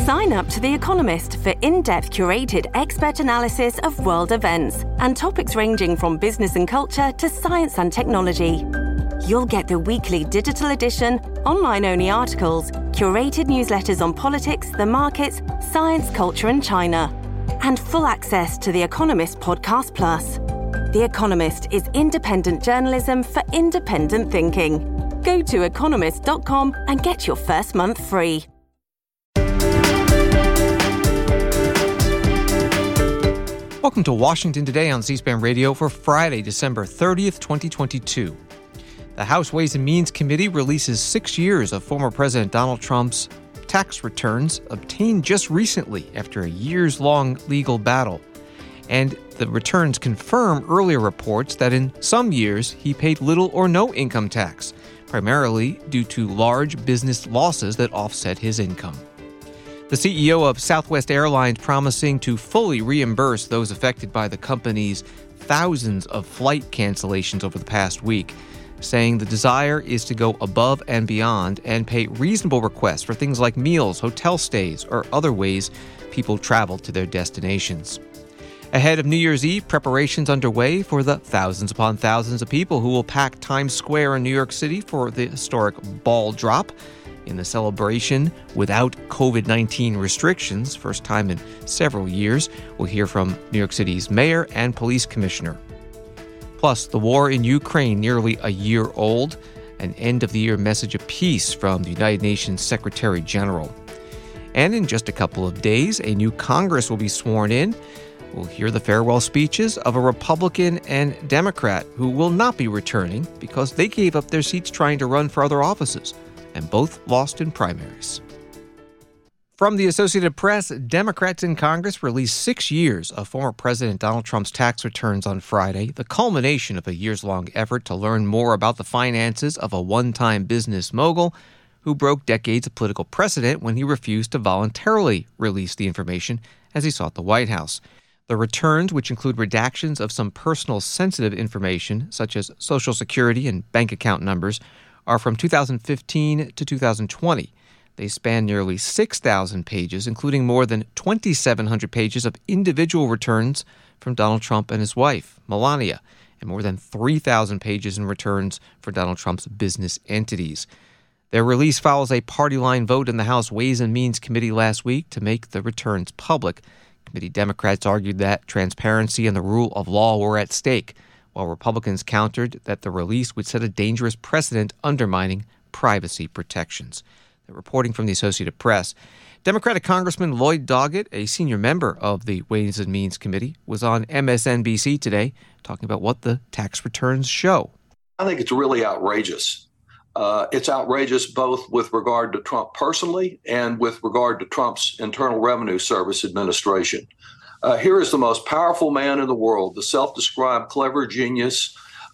Sign up to The Economist for in-depth curated expert analysis of world events and topics ranging from business and culture to science and technology. You'll get the weekly digital edition, online-only articles, curated newsletters on politics, the markets, science, culture and China, and full access to The Economist Podcast Plus. The Economist is independent journalism for independent thinking. Go to economist.com and get your first month free. Welcome to Washington Today on C-SPAN Radio for Friday, December 30th, 2022. The House Ways and Means Committee releases 6 years of former President Donald Trump's tax returns obtained just recently after a years-long legal battle. And the returns confirm earlier reports that in some years he paid little or no income tax, primarily due to large business losses that offset his income. The CEO of Southwest Airlines promising to fully reimburse those affected by the company's thousands of flight cancellations over the past week, saying the desire is to go above and beyond and pay reasonable requests for things like meals, hotel stays, or other ways people travel to their destinations. Ahead of New Year's Eve, preparations underway for the thousands upon thousands of people who will pack Times Square in New York City for the historic ball drop. In the celebration without COVID-19 restrictions, first time in several years, we'll hear from New York City's mayor and police commissioner. Plus, the war in Ukraine nearly a year old, an end-of-the-year message of peace from the United Nations Secretary General. And in just a couple of days, a new Congress will be sworn in. We'll hear the farewell speeches of a Republican and Democrat who will not be returning because they gave up their seats trying to run for other offices, and both lost in primaries. From the Associated Press, Democrats in Congress released 6 years of former President Donald Trump's tax returns on Friday, the culmination of a years-long effort to learn more about the finances of a one-time business mogul who broke decades of political precedent when he refused to voluntarily release the information as he sought the White House. The returns, which include redactions of some personal sensitive information, such as Social Security and bank account numbers, are from 2015 to 2020. They span nearly 6,000 pages, including more than 2,700 pages of individual returns from Donald Trump and his wife, Melania, and more than 3,000 pages in returns for Donald Trump's business entities. Their release follows a party-line vote in the House Ways and Means Committee last week to make the returns public. Committee Democrats argued that transparency and the rule of law were at stake, while Republicans countered that the release would set a dangerous precedent undermining privacy protections. The reporting from the Associated Press. Democratic Congressman Lloyd Doggett, a senior member of the Ways and Means Committee, was on MSNBC today talking about what the tax returns show. I think it's really outrageous. It's outrageous both with regard to Trump personally and with regard to Trump's Internal Revenue Service administration. Here is the most powerful man in the world, the self-described clever genius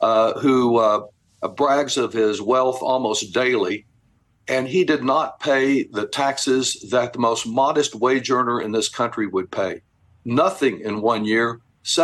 who brags of his wealth almost daily. And he did not pay the taxes that the most modest wage earner in this country would pay. Nothing in 1 year,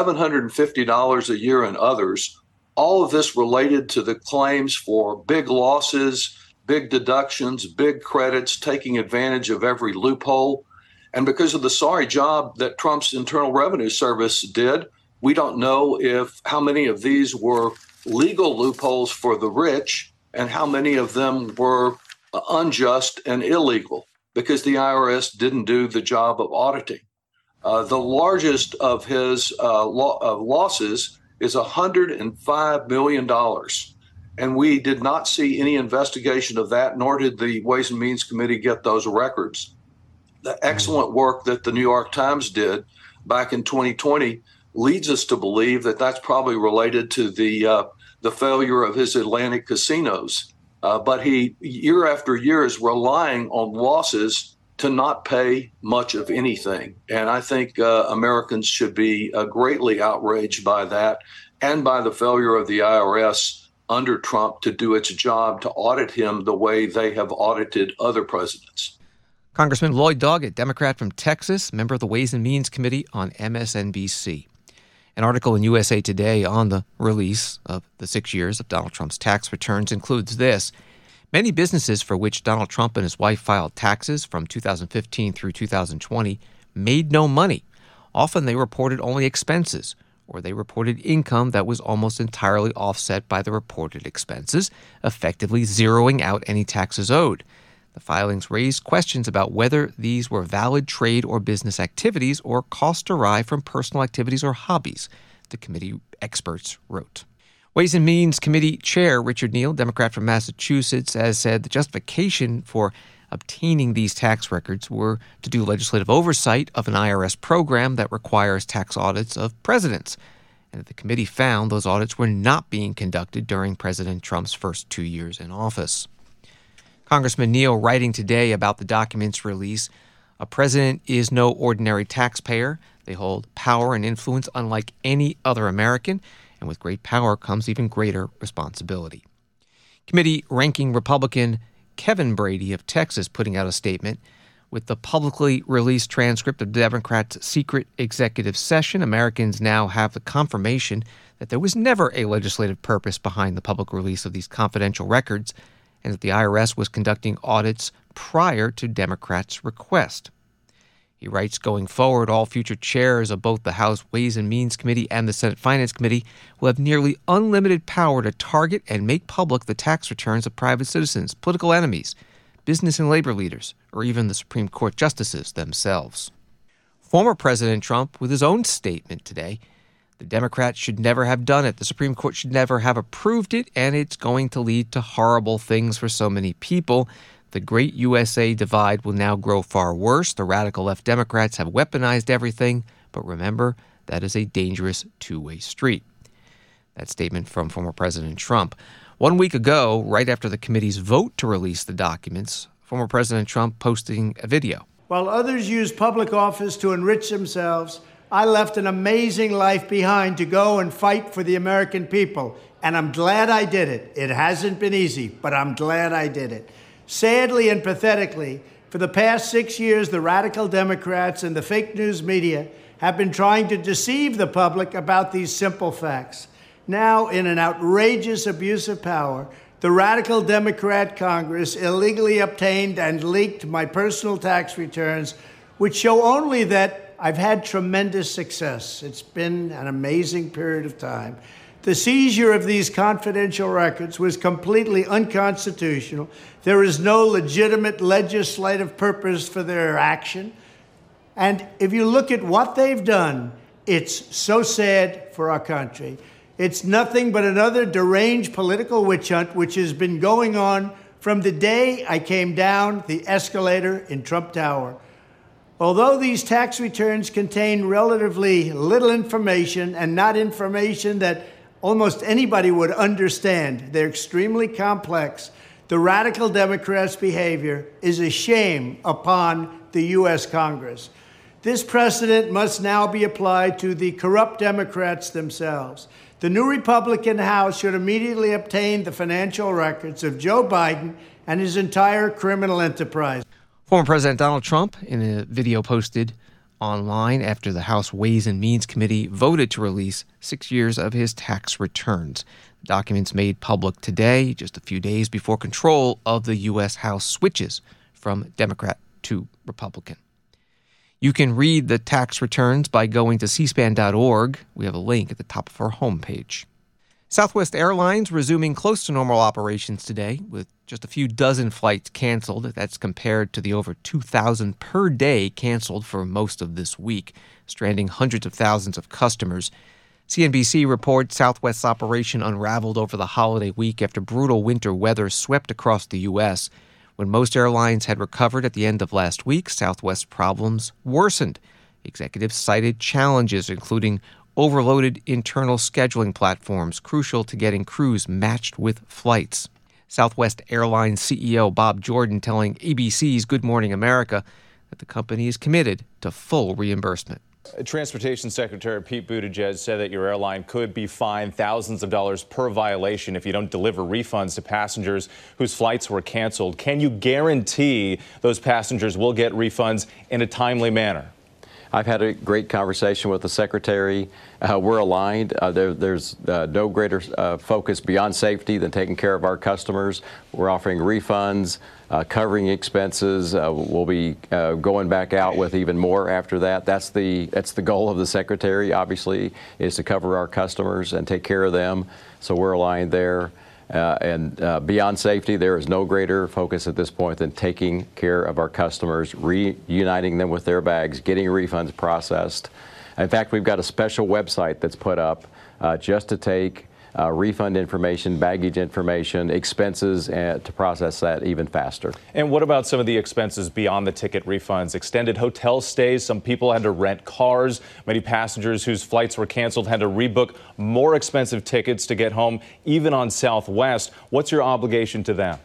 $750 a year in others. All of this related to the claims for big losses, big deductions, big credits, taking advantage of every loophole. And because of the sorry job that Trump's Internal Revenue Service did, we don't know how many of these were legal loopholes for the rich and how many of them were unjust and illegal because the IRS didn't do the job of auditing. The largest of his losses is $105 million. And we did not see any investigation of that, nor did the Ways and Means Committee get those records. The excellent work that the New York Times did back in 2020 leads us to believe that that's probably related to the failure of his Atlantic casinos. But he, year after year, is relying on losses to not pay much of anything. And I think Americans should be greatly outraged by that and by the failure of the IRS under Trump to do its job to audit him the way they have audited other presidents. Congressman Lloyd Doggett, Democrat from Texas, member of the Ways and Means Committee on MSNBC. An article in USA Today on the release of the 6 years of Donald Trump's tax returns includes this. Many businesses for which Donald Trump and his wife filed taxes from 2015 through 2020 made no money. Often they reported only expenses, or they reported income that was almost entirely offset by the reported expenses, effectively zeroing out any taxes owed. The filings raised questions about whether these were valid trade or business activities or costs derived from personal activities or hobbies, the committee experts wrote. Ways and Means Committee Chair Richard Neal, Democrat from Massachusetts, has said the justification for obtaining these tax records were to do legislative oversight of an IRS program that requires tax audits of presidents, and that the committee found those audits were not being conducted during President Trump's first 2 years in office. Congressman Neal writing today about the documents release, a president is no ordinary taxpayer. They hold power and influence unlike any other American, and with great power comes even greater responsibility. Committee ranking Republican Kevin Brady of Texas putting out a statement. With the publicly released transcript of the Democrats' secret executive session, Americans now have the confirmation that there was never a legislative purpose behind the public release of these confidential records, and that the IRS was conducting audits prior to Democrats' request. He writes, going forward, all future chairs of both the House Ways and Means Committee and the Senate Finance Committee will have nearly unlimited power to target and make public the tax returns of private citizens, political enemies, business and labor leaders, or even the Supreme Court justices themselves. Former President Trump, with his own statement today, the Democrats should never have done it. The Supreme Court should never have approved it, and it's going to lead to horrible things for so many people. The great USA divide will now grow far worse. The radical left Democrats have weaponized everything, but remember, that is a dangerous two-way street. That statement from former President Trump. 1 week ago, right after the committee's vote to release the documents, former President Trump posting a video. While others use public office to enrich themselves, I left an amazing life behind to go and fight for the American people, and I'm glad I did it. It hasn't been easy, but I'm glad I did it. Sadly and pathetically, for the past 6 years, the radical Democrats and the fake news media have been trying to deceive the public about these simple facts. Now, in an outrageous abuse of power, the radical Democrat Congress illegally obtained and leaked my personal tax returns, which show only that I've had tremendous success. It's been an amazing period of time. The seizure of these confidential records was completely unconstitutional. There is no legitimate legislative purpose for their action. And if you look at what they've done, it's so sad for our country. It's nothing but another deranged political witch hunt, which has been going on from the day I came down the escalator in Trump Tower. Although these tax returns contain relatively little information and not information that almost anybody would understand, they're extremely complex, the radical Democrats' behavior is a shame upon the U.S. Congress. This precedent must now be applied to the corrupt Democrats themselves. The new Republican House should immediately obtain the financial records of Joe Biden and his entire criminal enterprise. Former President Donald Trump, in a video posted online after the House Ways and Means Committee voted to release 6 years of his tax returns. The documents made public today, just a few days before control of the U.S. House switches from Democrat to Republican. You can read the tax returns by going to cspan.org. We have a link at the top of our homepage. Southwest Airlines resuming close to normal operations today, with just a few dozen flights canceled. That's compared to the over 2,000 per day canceled for most of this week, stranding hundreds of thousands of customers. CNBC reports Southwest's operation unraveled over the holiday week after brutal winter weather swept across the U.S. When most airlines had recovered at the end of last week, Southwest's problems worsened. Executives cited challenges, including overloaded internal scheduling platforms crucial to getting crews matched with flights. Southwest Airlines CEO Bob Jordan telling ABC's Good Morning America that the company is committed to full reimbursement. Transportation Secretary Pete Buttigieg said that your airline could be fined thousands of dollars per violation if you don't deliver refunds to passengers whose flights were canceled. Can you guarantee those passengers will get refunds in a timely manner? I've had a great conversation with the Secretary. We're aligned. There's no greater focus beyond safety than taking care of our customers. We're offering refunds, covering expenses. We'll be going back out with even more after that. That's the goal of the Secretary, obviously, is to cover our customers and take care of them. So we're aligned there. And beyond safety, there is no greater focus at this point than taking care of our customers, reuniting them with their bags, getting refunds processed. In fact, we've got a special website that's put up just to take refund information, baggage information, expenses, to process that even faster. And what about some of the expenses beyond the ticket refunds? Extended hotel stays. Some people had to rent cars. Many passengers whose flights were canceled had to rebook more expensive tickets to get home, even on Southwest. What's your obligation to them?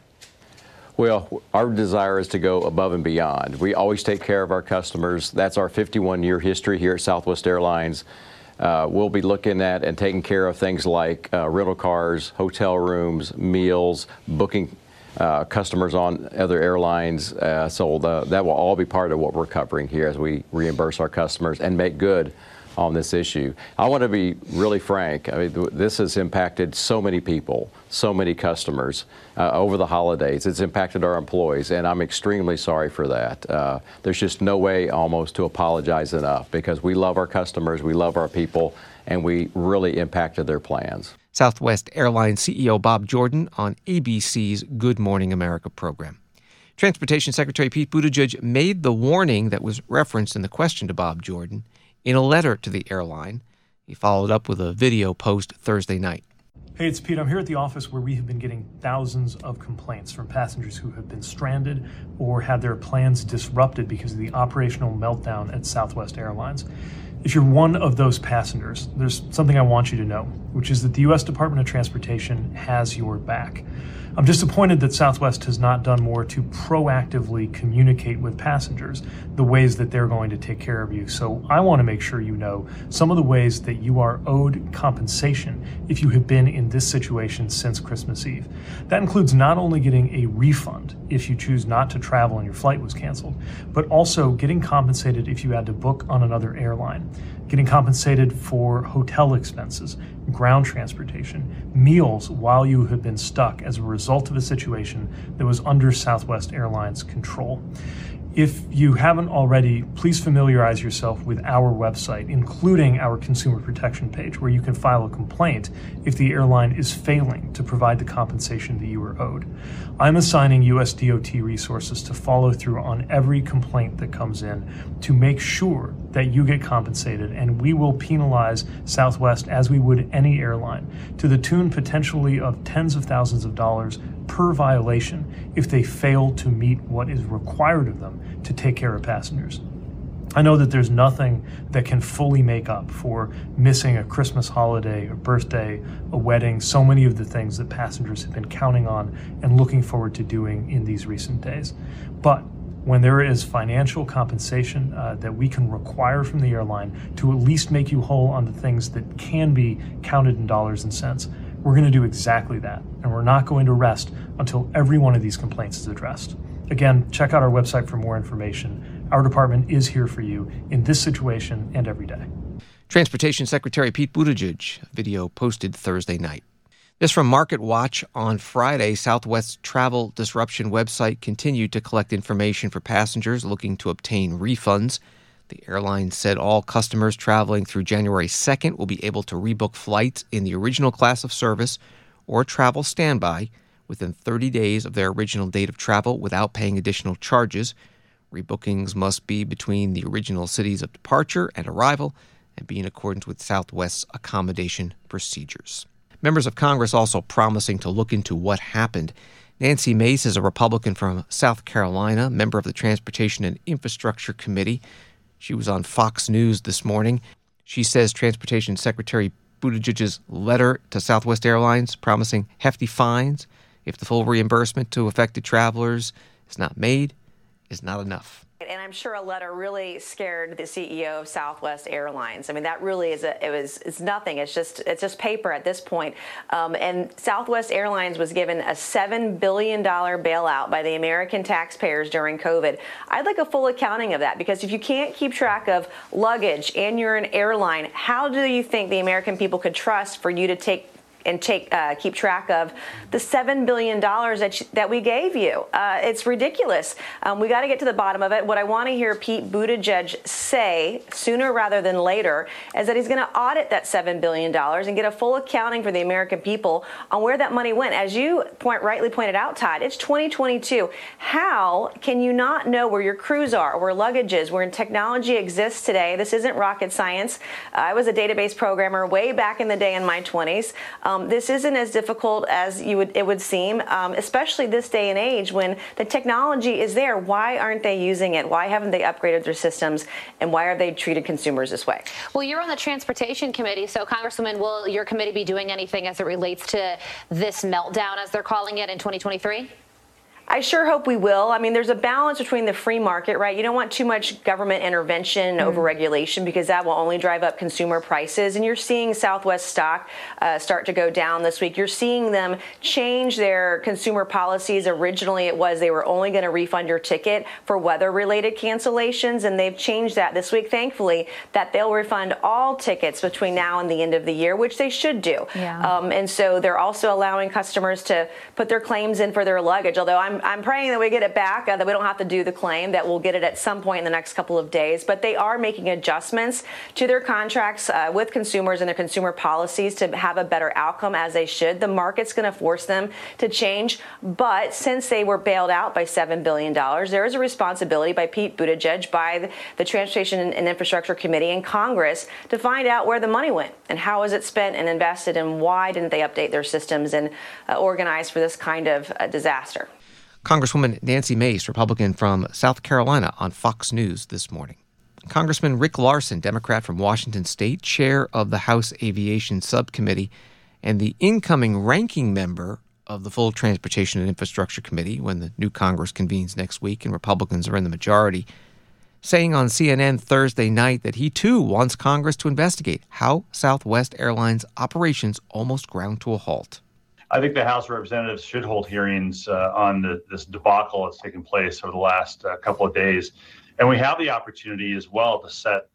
Well, our desire is to go above and beyond. We always take care of our customers. That's our 51-year history here at Southwest Airlines. We'll be looking at and taking care of things like rental cars, hotel rooms, meals, booking customers on other airlines. So that will all be part of what we're covering here as we reimburse our customers and make good on this issue. I want to be really frank. I mean, this has impacted so many people, so many customers over the holidays. It's impacted our employees, and I'm extremely sorry for that. There's just no way almost to apologize enough because we love our customers, we love our people, and we really impacted their plans. Southwest Airlines CEO Bob Jordan on ABC's Good Morning America program. Transportation Secretary Pete Buttigieg made the warning that was referenced in the question to Bob Jordan in a letter to the airline. He followed up with a video post Thursday night. Hey, it's Pete. I'm here at the office where we have been getting thousands of complaints from passengers who have been stranded or had their plans disrupted because of the operational meltdown at Southwest Airlines. If you're one of those passengers, there's something I want you to know, which is that the U.S. Department of Transportation has your back. I'm disappointed that Southwest has not done more to proactively communicate with passengers the ways that they're going to take care of you. So I want to make sure you know some of the ways that you are owed compensation if you have been in this situation since Christmas Eve. That includes not only getting a refund if you choose not to travel and your flight was canceled, but also getting compensated if you had to book on another airline, getting compensated for hotel expenses, ground transportation, meals while you have been stuck as a result of a situation that was under Southwest Airlines' control. If you haven't already, please familiarize yourself with our website, including our consumer protection page, where you can file a complaint if the airline is failing to provide the compensation that you were owed. I'm assigning US DOT resources to follow through on every complaint that comes in to make sure that you get compensated, and we will penalize Southwest as we would any airline to the tune potentially of tens of thousands of dollars per violation if they fail to meet what is required of them to take care of passengers. I know that there's nothing that can fully make up for missing a Christmas holiday, a birthday, a wedding, so many of the things that passengers have been counting on and looking forward to doing in these recent days. But when there is financial compensation that we can require from the airline to at least make you whole on the things that can be counted in dollars and cents, we're going to do exactly that. And we're not going to rest until every one of these complaints is addressed. Again, check out our website for more information. Our department is here for you in this situation and every day. Transportation Secretary Pete Buttigieg, a video posted Thursday night. This from MarketWatch. On Friday, Southwest's travel disruption website continued to collect information for passengers looking to obtain refunds. The airline said all customers traveling through January 2nd will be able to rebook flights in the original class of service or travel standby within 30 days of their original date of travel without paying additional charges. Rebookings must be between the original cities of departure and arrival and be in accordance with Southwest's accommodation procedures. Members of Congress also promising to look into what happened. Nancy Mace is a Republican from South Carolina, member of the Transportation and Infrastructure Committee. She was on Fox News this morning. She says Transportation Secretary Buttigieg's letter to Southwest Airlines promising hefty fines if the full reimbursement to affected travelers is not made is not enough. And I'm sure a letter really scared the CEO of Southwest Airlines. I mean, that really it's nothing. It's just paper at this point. And Southwest Airlines was given a $7 billion bailout by the American taxpayers during COVID. I'd like a full accounting of that, because if you can't keep track of luggage and you're an airline, how do you think the American people could trust for you to keep track of the $7 billion that we gave you? It's ridiculous. We got to get to the bottom of it. What I want to hear Pete Buttigieg say sooner rather than later is that he's going to audit that $7 billion and get a full accounting for the American people on where that money went. As you rightly pointed out, Todd, it's 2022. How can you not know where your crews are, where luggage is, where technology exists today? This isn't rocket science. I was a database programmer way back in the day in my 20s. This isn't as difficult as it would seem, especially this day and age when the technology is there. Why aren't they using it? Why haven't they upgraded their systems? And why are they treated consumers this way? Well, you're on the Transportation Committee, so Congresswoman, will your committee be doing anything as it relates to this meltdown, as they're calling it, in 2023? I sure hope we will. I mean, there's a balance between the free market, right? You don't want too much government intervention, overregulation, because that will only drive up consumer prices. And you're seeing Southwest stock start to go down this week. You're seeing them change their consumer policies. Originally, it was they were only going to refund your ticket for weather-related cancellations, and they've changed that this week, thankfully, that they'll refund all tickets between now and the end of the year, which they should do. Yeah. And so they're also allowing customers to put their claims in for their luggage, although I'm praying that we get it back, that we don't have to do the claim, that we'll get it at some point in the next couple of days. But they are making adjustments to their contracts with consumers and their consumer policies to have a better outcome, as they should. The market's going to force them to change. But since they were bailed out by $7 billion, there is a responsibility by Pete Buttigieg, by the Transportation and Infrastructure Committee in Congress, to find out where the money went and how was it spent and invested, and why didn't they update their systems and organize for this kind of disaster. Congresswoman Nancy Mace, Republican from South Carolina, on Fox News this morning. Congressman Rick Larsen, Democrat from Washington State, chair of the House Aviation Subcommittee and the incoming ranking member of the full Transportation and Infrastructure Committee when the new Congress convenes next week and Republicans are in the majority, saying on CNN Thursday night that he too wants Congress to investigate how Southwest Airlines operations almost ground to a halt. I think the House of Representatives should hold hearings on this debacle that's taken place over the last couple of days. And we have the opportunity as well to set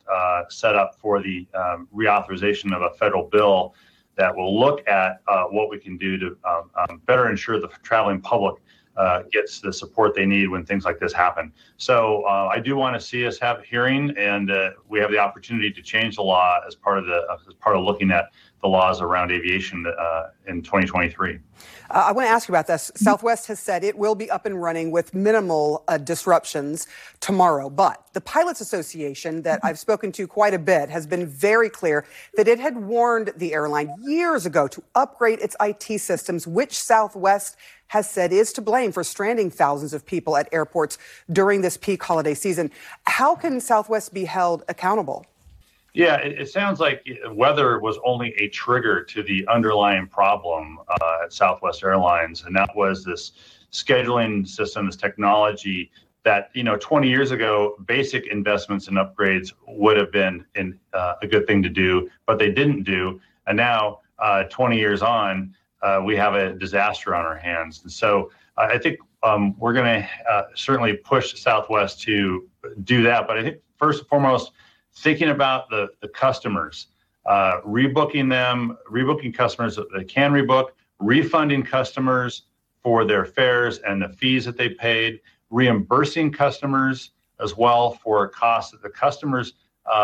up for the reauthorization of a federal bill that will look at what we can do to better ensure the traveling public gets the support they need when things like this happen. So I do want to see us have a hearing, and we have the opportunity to change the law as part of looking at the laws around aviation in 2023. I want to ask you about this. Southwest has said it will be up and running with minimal disruptions tomorrow. But the Pilots Association, that I've spoken to quite a bit, has been very clear that it had warned the airline years ago to upgrade its IT systems, which Southwest has said is to blame for stranding thousands of people at airports during this peak holiday season. How can Southwest be held accountable? Yeah, it sounds like weather was only a trigger to the underlying problem at Southwest Airlines, and that was this scheduling system, this technology that, 20 years ago, basic investments and upgrades would have been a good thing to do, but they didn't do. And now, 20 years on, we have a disaster on our hands. And so I think we're going to certainly push Southwest to do that. But I think first and foremost, thinking about the customers, rebooking customers that they can rebook, refunding customers for their fares and the fees that they paid, reimbursing customers as well for costs that the customers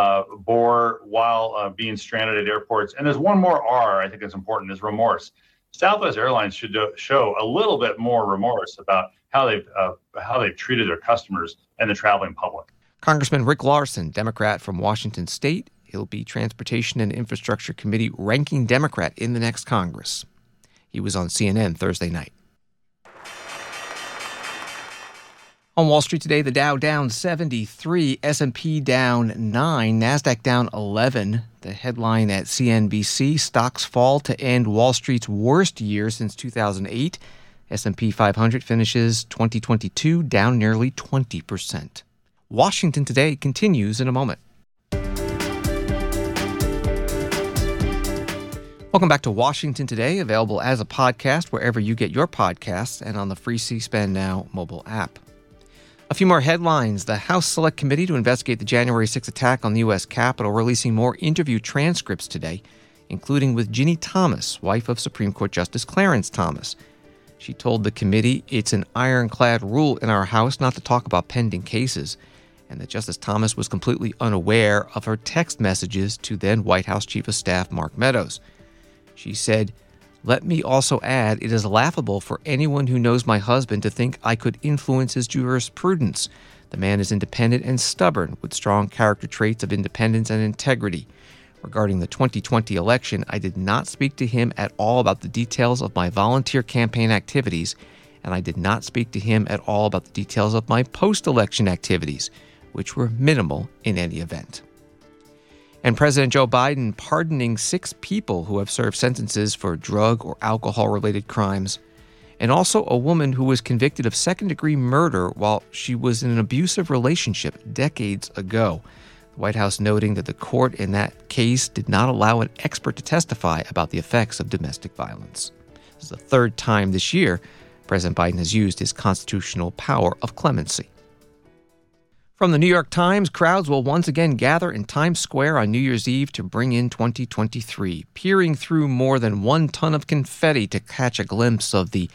bore while being stranded at airports. And there's one more R I think is important, is remorse. Southwest Airlines should show a little bit more remorse about how they've treated their customers and the traveling public. Congressman Rick Larsen, Democrat from Washington State. He'll be Transportation and Infrastructure Committee ranking Democrat in the next Congress. He was on CNN Thursday night. On Wall Street today, the Dow down 73, S&P down 9, NASDAQ down 11. The headline at CNBC, stocks fall to end Wall Street's worst year since 2008. S&P 500 finishes 2022 down nearly 20%. Washington Today continues in a moment. Welcome back to Washington Today, available as a podcast wherever you get your podcasts and on the free C-SPAN Now mobile app. A few more headlines. The House Select Committee to investigate the January 6 attack on the U.S. Capitol releasing more interview transcripts today, including with Ginny Thomas, wife of Supreme Court Justice Clarence Thomas. She told the committee it's an ironclad rule in our House not to talk about pending cases, and that Justice Thomas was completely unaware of her text messages to then White House Chief of Staff Mark Meadows. She said, "Let me also add, it is laughable for anyone who knows my husband to think I could influence his jurisprudence. The man is independent and stubborn, with strong character traits of independence and integrity. Regarding the 2020 election, I did not speak to him at all about the details of my volunteer campaign activities, and I did not speak to him at all about the details of my post-election activities, which were minimal in any event." And President Joe Biden pardoning 6 people who have served sentences for drug or alcohol-related crimes, and also a woman who was convicted of second-degree murder while she was in an abusive relationship decades ago. The White House noting that the court in that case did not allow an expert to testify about the effects of domestic violence. This is the 3rd time this year President Biden has used his constitutional power of clemency. From the New York Times, crowds will once again gather in Times Square on New Year's Eve to bring in 2023, peering through more than 1 ton of confetti to catch a glimpse of the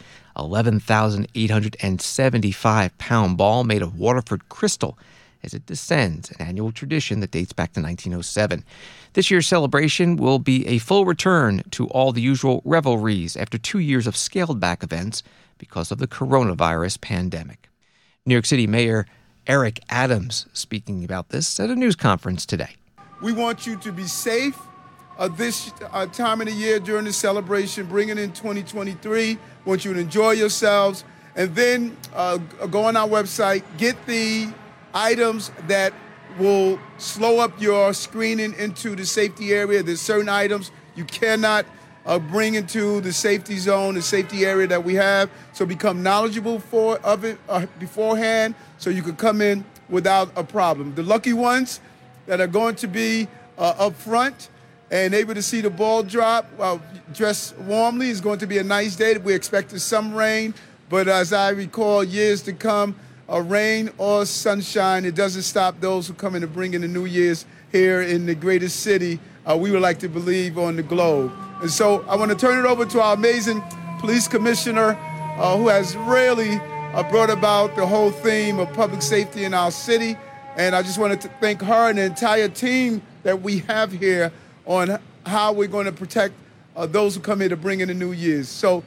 11,875-pound ball made of Waterford crystal as it descends, an annual tradition that dates back to 1907. This year's celebration will be a full return to all the usual revelries after 2 years of scaled-back events because of the coronavirus pandemic. New York City Mayor Eric Adams, speaking about this at a news conference today. We want you to be safe this time of the year during the celebration, bringing in 2023. Want you to enjoy yourselves. And then go on our website, get the items that will slow up your screening into the safety area. There's certain items you cannot bring into the safety zone, the safety area that we have. So become knowledgeable of it beforehand so you can come in without a problem. The lucky ones that are going to be up front and able to see the ball drop, dress warmly. It's going to be a nice day. We're expecting some rain, but as I recall years to come, rain or sunshine, it doesn't stop those who come in to bring in the New Year's here in the greatest city, we would like to believe, on the globe. And so I want to turn it over to our amazing police commissioner who has really brought about the whole theme of public safety in our city. And I just wanted to thank her and the entire team that we have here on how we're going to protect those who come here to bring in the New Year's. So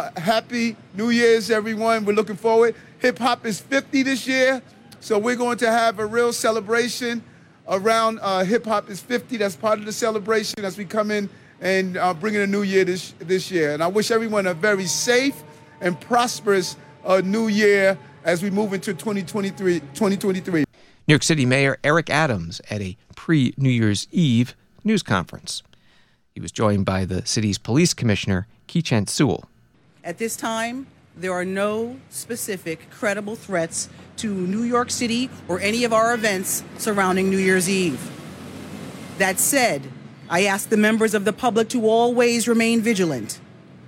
happy New Year's, everyone. We're looking forward. Hip hop is 50 this year, so we're going to have a real celebration around hip hop is 50. That's part of the celebration as we come in and bring in a new year this year. And I wish everyone a very safe and prosperous new year as we move into 2023. New York City Mayor Eric Adams at a pre-New Year's Eve news conference. He was joined by the city's police commissioner, Keechant Sewell. At this time, there are no specific credible threats to New York City or any of our events surrounding New Year's Eve. That said, I ask the members of the public to always remain vigilant.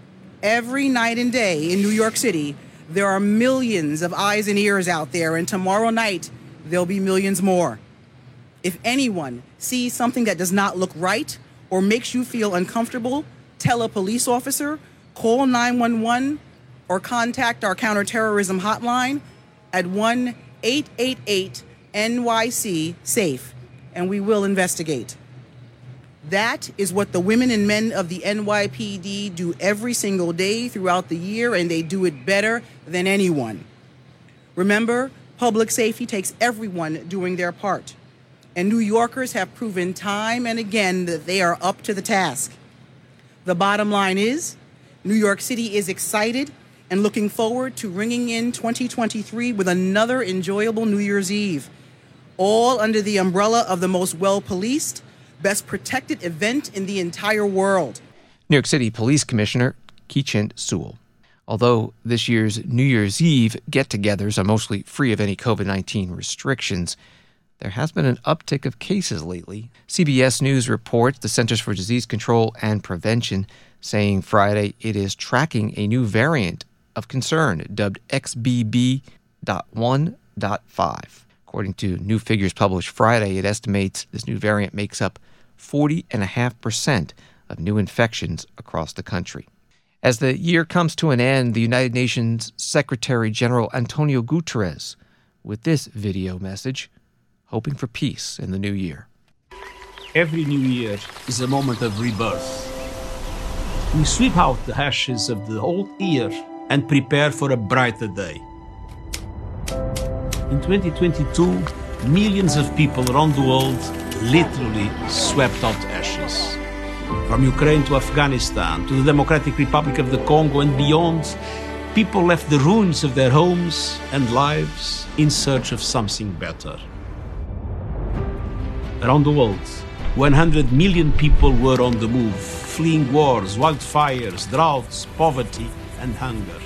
Every night and day in New York City, there are millions of eyes and ears out there, and tomorrow night, there'll be millions more. If anyone sees something that does not look right or makes you feel uncomfortable, tell a police officer, call 911, or contact our counterterrorism hotline at 1-888-NYC-SAFE, and we will investigate. That is what the women and men of the NYPD do every single day throughout the year, and they do it better than anyone. Remember, public safety takes everyone doing their part, and New Yorkers have proven time and again that they are up to the task. The bottom line is, New York City is excited and looking forward to ringing in 2023 with another enjoyable New Year's Eve, all under the umbrella of the most well-policed, best protected event in the entire world. New York City Police Commissioner Keechant Sewell. Although this year's New Year's Eve get-togethers are mostly free of any COVID-19 restrictions, there has been an uptick of cases lately. CBS News reports the Centers for Disease Control and Prevention saying Friday it is tracking a new variant of concern dubbed XBB.1.5. According to new figures published Friday, it estimates this new variant makes up 40.5% of new infections across the country. As the year comes to an end, the United Nations Secretary General Antonio Guterres with this video message, hoping for peace in the new year. Every new year is a moment of rebirth. We sweep out the ashes of the old year and prepare for a brighter day. In 2022, millions of people around the world literally swept out ashes. From Ukraine to Afghanistan, to the Democratic Republic of the Congo and beyond, people left the ruins of their homes and lives in search of something better. Around the world, 100 million people were on the move, fleeing wars, wildfires, droughts, poverty, and hunger.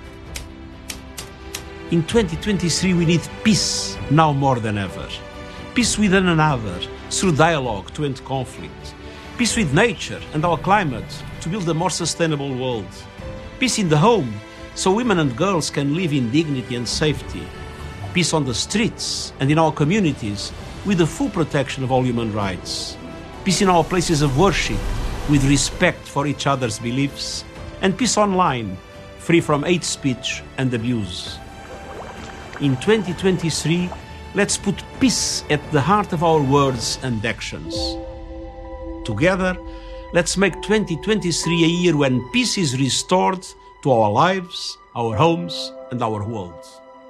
In 2023, we need peace now more than ever. Peace with one another through dialogue to end conflict. Peace with nature and our climate to build a more sustainable world. Peace in the home so women and girls can live in dignity and safety. Peace on the streets and in our communities with the full protection of all human rights. Peace in our places of worship with respect for each other's beliefs. And peace online, free from hate speech and abuse. In 2023, let's put peace at the heart of our words and actions. Together, let's make 2023 a year when peace is restored to our lives, our homes, and our world.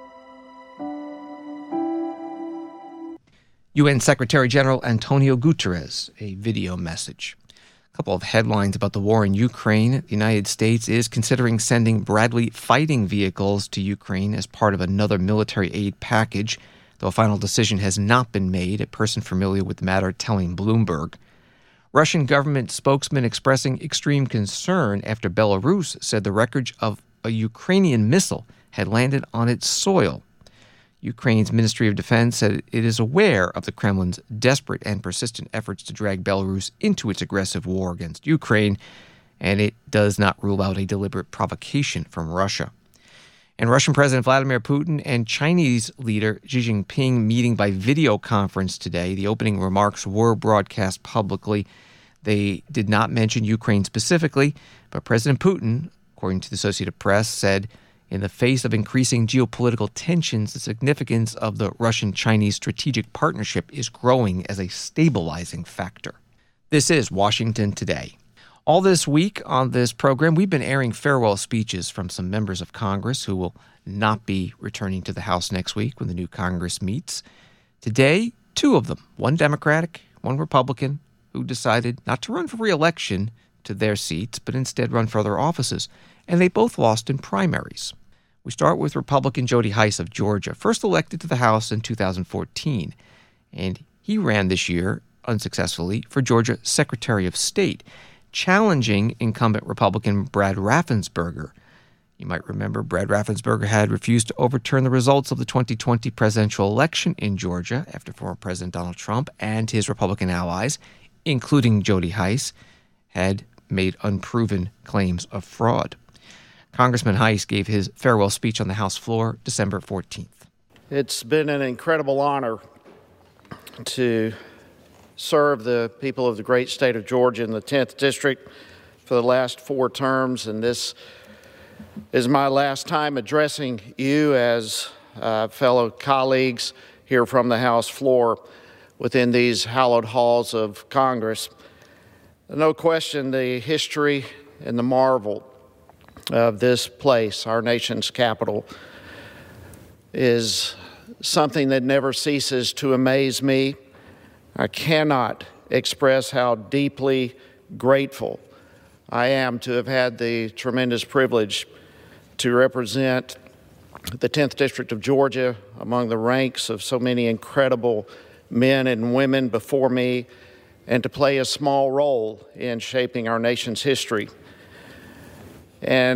UN Secretary General Antonio Guterres, a video message. A couple of headlines about the war in Ukraine. The United States is considering sending Bradley fighting vehicles to Ukraine as part of another military aid package, though a final decision has not been made, a person familiar with the matter telling Bloomberg. Russian government spokesman expressing extreme concern after Belarus said the wreckage of a Ukrainian missile had landed on its soil. Ukraine's Ministry of Defense said it is aware of the Kremlin's desperate and persistent efforts to drag Belarus into its aggressive war against Ukraine, and it does not rule out a deliberate provocation from Russia. And Russian President Vladimir Putin and Chinese leader Xi Jinping meeting by video conference today. The opening remarks were broadcast publicly. They did not mention Ukraine specifically, but President Putin, according to the Associated Press, said in the face of increasing geopolitical tensions, the significance of the Russian-Chinese strategic partnership is growing as a stabilizing factor. This is Washington Today. All this week on this program, we've been airing farewell speeches from some members of Congress who will not be returning to the House next week when the new Congress meets. Today, two of them, one Democratic, one Republican, who decided not to run for re-election to their seats, but instead run for other offices. And they both lost in primaries. We start with Republican Jody Hice of Georgia, first elected to the House in 2014. And he ran this year, unsuccessfully, for Georgia Secretary of State, challenging incumbent Republican Brad Raffensperger. You might remember Brad Raffensperger had refused to overturn the results of the 2020 presidential election in Georgia after former President Donald Trump and his Republican allies, including Jody Hice, had made unproven claims of fraud. Congressman Hice gave his farewell speech on the House floor December 14th. It's been an incredible honor to serve the people of the great state of Georgia in the 10th District for the last 4 terms, and this is my last time addressing you as fellow colleagues here from the House floor within these hallowed halls of Congress. No question, the history and the marvel of this place, our nation's capital, is something that never ceases to amaze me. I cannot express how deeply grateful I am to have had the tremendous privilege to represent the 10th District of Georgia among the ranks of so many incredible men and women before me, and to play a small role in shaping our nation's history. And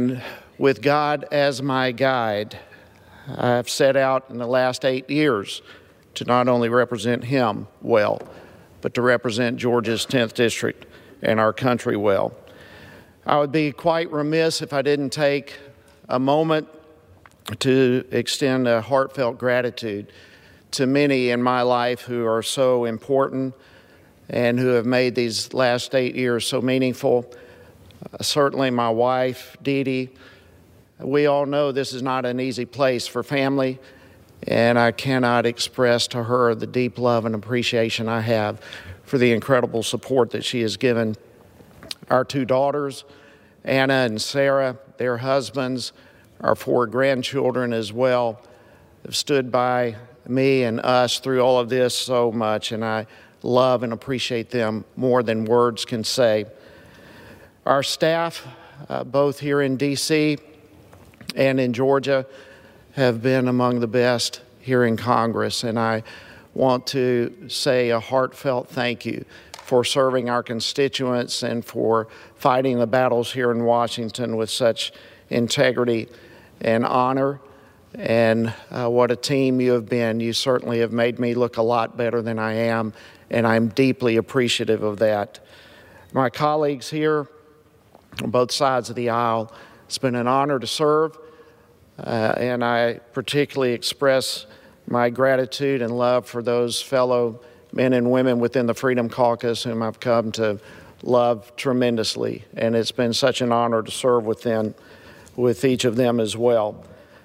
with God as my guide, I've set out in the last 8 years to not only represent him well, but to represent Georgia's 10th District and our country well. I would be quite remiss if I didn't take a moment to extend a heartfelt gratitude to many in my life who are so important and who have made these last 8 years so meaningful. Certainly my wife, Dee Dee. We all know this is not an easy place for family, and I cannot express to her the deep love and appreciation I have for the incredible support that she has given our 2 daughters, Anna and Sarah, their husbands, our 4 grandchildren as well, have stood by me and us through all of this so much, and I love and appreciate them more than words can say. Our staff, both here in D.C. and in Georgia, have been among the best here in Congress, and I want to say a heartfelt thank you for serving our constituents and for fighting the battles here in Washington with such integrity and honor. And what a team you have been. You certainly have made me look a lot better than I am, and I'm deeply appreciative of that. My colleagues here on both sides of the aisle, it's been an honor to serve, and I particularly express my gratitude and love for those fellow men and women within the Freedom Caucus whom I've come to love tremendously, and it's been such an honor to serve with each of them as well.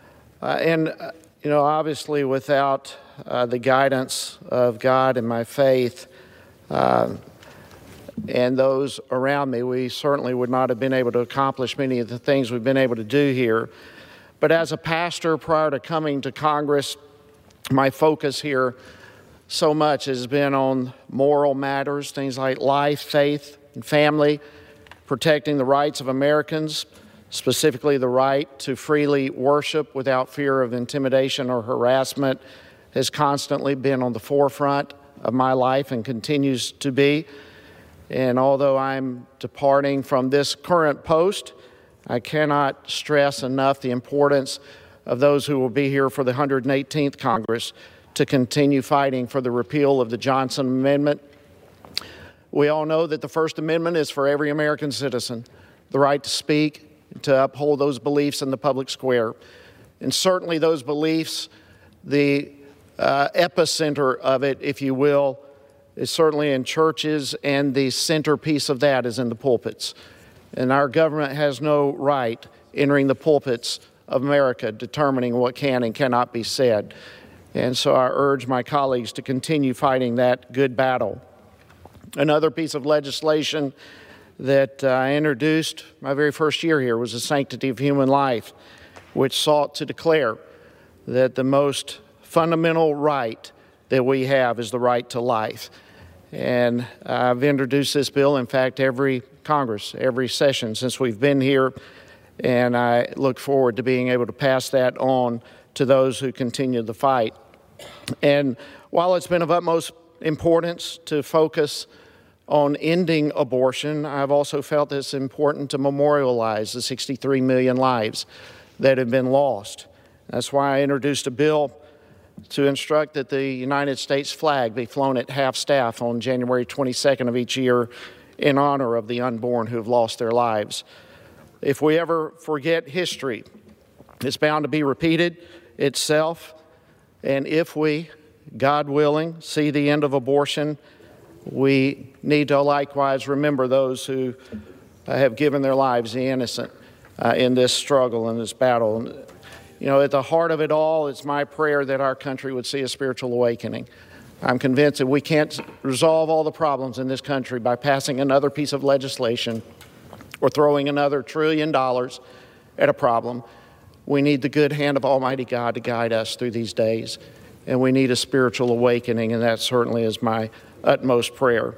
Obviously without the guidance of God and my faith and those around me, we certainly would not have been able to accomplish many of the things we've been able to do here. But as a pastor, prior to coming to Congress, my focus here so much has been on moral matters, things like life, faith, and family, protecting the rights of Americans, specifically the right to freely worship without fear of intimidation or harassment, has constantly been on the forefront of my life and continues to be. And although I'm departing from this current post, I cannot stress enough the importance of those who will be here for the 118th Congress to continue fighting for the repeal of the Johnson Amendment. We all know that the First Amendment is for every American citizen, the right to speak, to uphold those beliefs in the public square. And certainly those beliefs, the epicenter of it, if you will, is certainly in churches, and the centerpiece of that is in the pulpits. And our government has no right entering the pulpits of America determining what can and cannot be said. And so I urge my colleagues to continue fighting that good battle. Another piece of legislation that I introduced my very first year here was the Sanctity of Human Life, which sought to declare that the most fundamental right that we have is the right to life. And I've introduced this bill, in fact, every Congress, every session since we've been here, and I look forward to being able to pass that on to those who continue the fight. And while it's been of utmost importance to focus on ending abortion, I've also felt it's important to memorialize the 63 million lives that have been lost. That's why I introduced a bill to instruct that the United States flag be flown at half-staff on January 22nd of each year in honor of the unborn who have lost their lives. If we ever forget history, it's bound to be repeated itself. And if we, God willing, see the end of abortion, we need to likewise remember those who have given their lives, the innocent, in this struggle, in this battle. You know, at the heart of it all, it's my prayer that our country would see a spiritual awakening. I'm convinced that we can't resolve all the problems in this country by passing another piece of legislation or throwing another $1 trillion at a problem. We need the good hand of Almighty God to guide us through these days, and we need a spiritual awakening, and that certainly is my utmost prayer.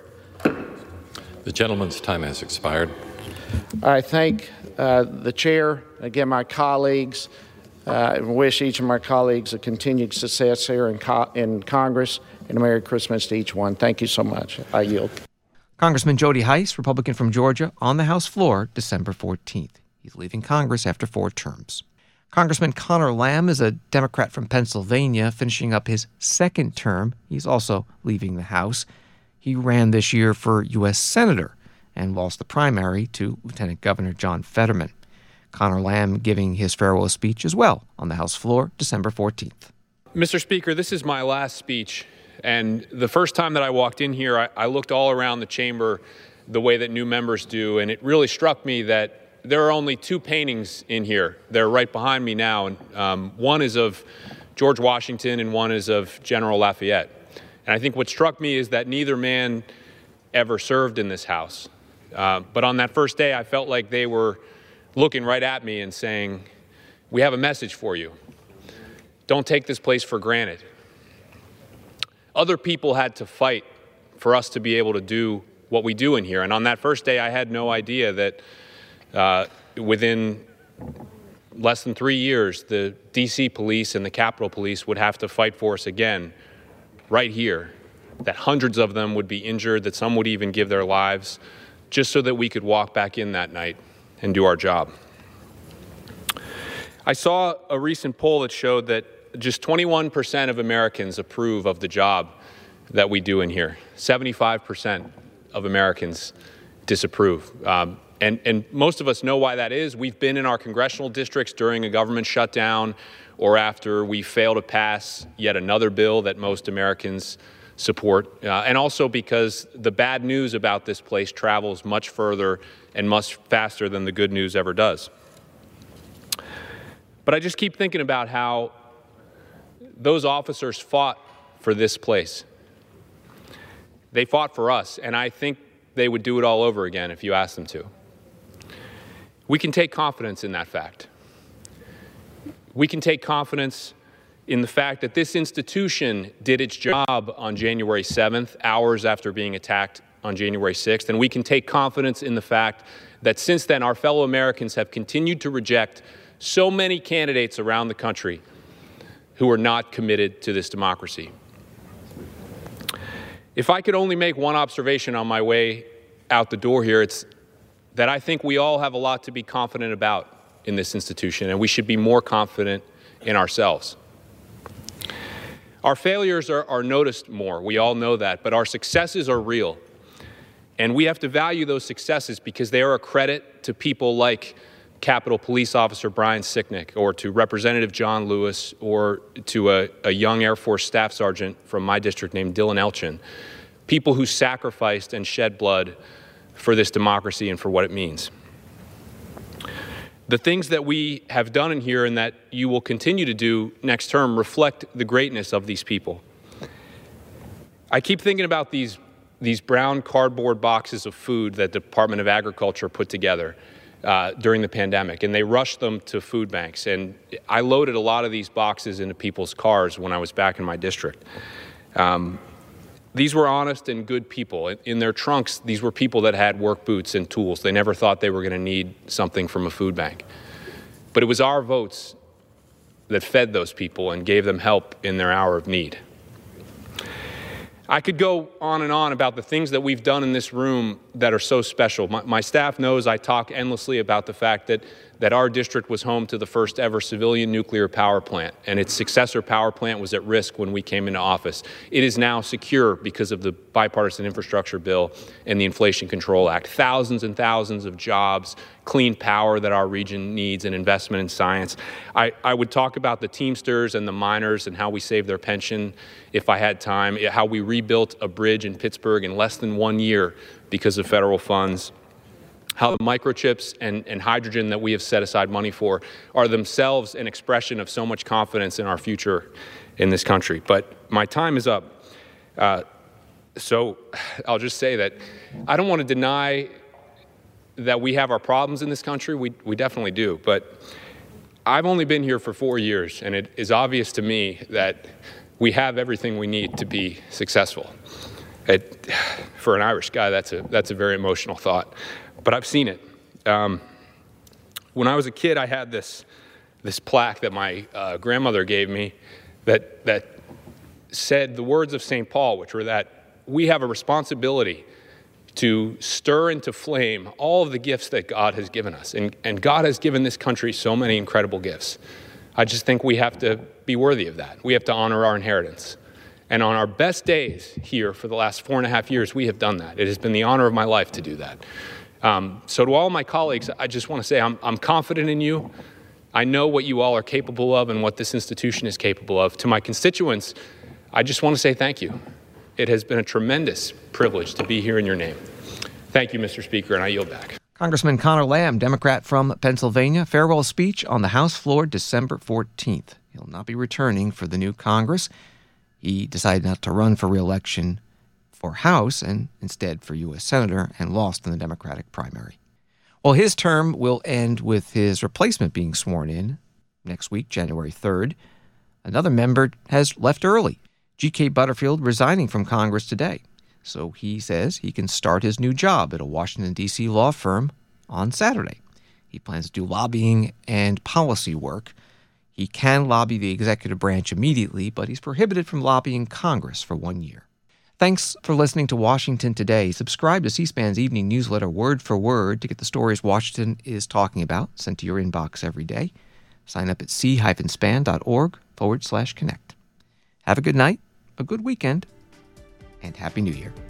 The gentleman's time has expired. I thank the chair, again, my colleagues, and wish each of my colleagues a continued success here in Congress, and a Merry Christmas to each one. Thank you so much. I yield. Congressman Jody Hice, Republican from Georgia, on the House floor December 14th. He's leaving Congress after 4 terms. Congressman Conor Lamb is a Democrat from Pennsylvania, finishing up his 2nd term. He's also leaving the House. He ran this year for U.S. Senator and lost the primary to Lieutenant Governor John Fetterman. Conor Lamb giving his farewell speech as well on the House floor December 14th. Mr. Speaker, this is my last speech. And the first time that I walked in here, I looked all around the chamber the way that new members do, and it really struck me that there are only 2 paintings in here. They're right behind me now, and one is of George Washington and one is of General Lafayette. And I think what struck me is that neither man ever served in this House. But on that first day, I felt like they were looking right at me and saying, "We have a message for you. Don't take this place for granted." Other people had to fight for us to be able to do what we do in here. And on that first day, I had no idea that within less than 3 years, the D.C. police and the Capitol Police would have to fight for us again right here, that hundreds of them would be injured, that some would even give their lives, just so that we could walk back in that night and do our job. I saw a recent poll that showed that just 21% of Americans approve of the job that we do in here. 75% of Americans disapprove. And most of us know why that is. We've been in our congressional districts during a government shutdown or after we fail to pass yet another bill that most Americans support, and also because the bad news about this place travels much further and much faster than the good news ever does. But I just keep thinking about how those officers fought for this place. They fought for us, and I think they would do it all over again if you asked them to. We can take confidence in that fact. We can take confidence in the fact that this institution did its job on January 7th, hours after being attacked on January 6th, and we can take confidence in the fact that since then our fellow Americans have continued to reject so many candidates around the country who are not committed to this democracy. If I could only make one observation on my way out the door here, it's that I think we all have a lot to be confident about in this institution, and we should be more confident in ourselves. Our failures are noticed more. We all know that, but our successes are real. And we have to value those successes because they are a credit to people like Capitol Police Officer Brian Sicknick, or to Representative John Lewis, or to a young Air Force Staff Sergeant from my district named Dylan Elchin. People who sacrificed and shed blood for this democracy and for what it means. The things that we have done in here and that you will continue to do next term reflect the greatness of these people. I keep thinking about these brown cardboard boxes of food that the Department of Agriculture put together during the pandemic, and they rushed them to food banks. And I loaded a lot of these boxes into people's cars when I was back in my district. These were honest and good people. In their trunks, these were people that had work boots and tools. They never thought they were going to need something from a food bank. But it was our votes that fed those people and gave them help in their hour of need. I could go on and on about the things that we've done in this room that are so special. My staff knows I talk endlessly about the fact that our district was home to the first ever civilian nuclear power plant, and its successor power plant was at risk when we came into office. It is now secure because of the bipartisan infrastructure bill and the Inflation Control Act. Thousands and thousands of jobs, clean power that our region needs, and investment in science. I would talk about the Teamsters and the miners and how we saved their pension if I had time, how we rebuilt a bridge in Pittsburgh in less than 1 year because of federal funds, how the microchips and hydrogen that we have set aside money for are themselves an expression of so much confidence in our future in this country. But my time is up. So I'll just say that I don't want to deny that we have our problems in this country. We definitely do. But I've only been here for 4 years, and it is obvious to me that we have everything we need to be successful. For an Irish guy, that's a very emotional thought. But I've seen it. When I was a kid, I had this plaque that my grandmother gave me that said the words of St. Paul, which were that we have a responsibility to stir into flame all of the gifts that God has given us. And God has given this country so many incredible gifts. I just think we have to be worthy of that. We have to honor our inheritance. And on our best days here for the last 4.5 years, we have done that. It has been the honor of my life to do that. So to all my colleagues, I just want to say I'm confident in you. I know what you all are capable of and what this institution is capable of. To my constituents, I just want to say thank you. It has been a tremendous privilege to be here in your name. Thank you, Mr. Speaker, and I yield back. Congressman Connor Lamb, Democrat from Pennsylvania, farewell speech on the House floor December 14th. He'll not be returning for the new Congress. He decided not to run for re-election for House and instead for U.S. Senator and lost in the Democratic primary. Well, his term will end with his replacement being sworn in next week, January 3rd. Another member has left early. G.K. Butterfield resigning from Congress today. So he says he can start his new job at a Washington, D.C. law firm on Saturday. He plans to do lobbying and policy work. He can lobby the executive branch immediately, but he's prohibited from lobbying Congress for 1 year. Thanks for listening to Washington Today. Subscribe to C-SPAN's evening newsletter word for word to get the stories Washington is talking about sent to your inbox every day. Sign up at c-span.org/connect. Have a good night, a good weekend, and Happy New Year.